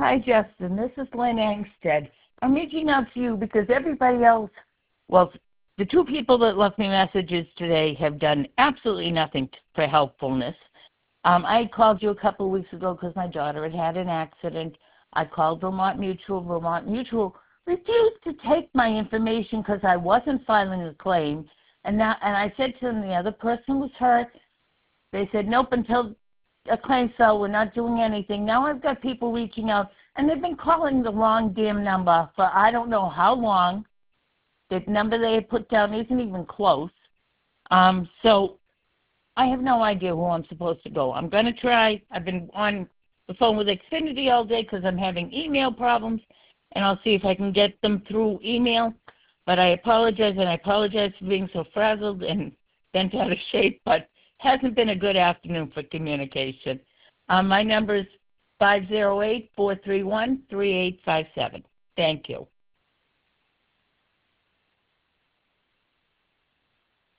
Hi, Justin. This is Lynn Angstead. I'm reaching out to you because everybody else, well, the two people that left me messages today have done absolutely nothing for helpfulness. I called you a couple of weeks ago because my daughter had an accident. I called Vermont Mutual. Vermont Mutual refused to take my information because I wasn't filing a claim. And I said to them the other person was hurt. They said, nope, until a claim fell, we're not doing anything. Now I've got people reaching out, and they've been calling the wrong damn number for I don't know how long. The number they had put down isn't even close. So I have no idea who I'm supposed to go. I'm going to try. I've been on the phone with Xfinity all day because I'm having email problems, and I'll see if I can get them through email. But I apologize, and I apologize for being so frazzled and bent out of shape, but hasn't been a good afternoon for communication. My number is 508-431-3857. Thank you.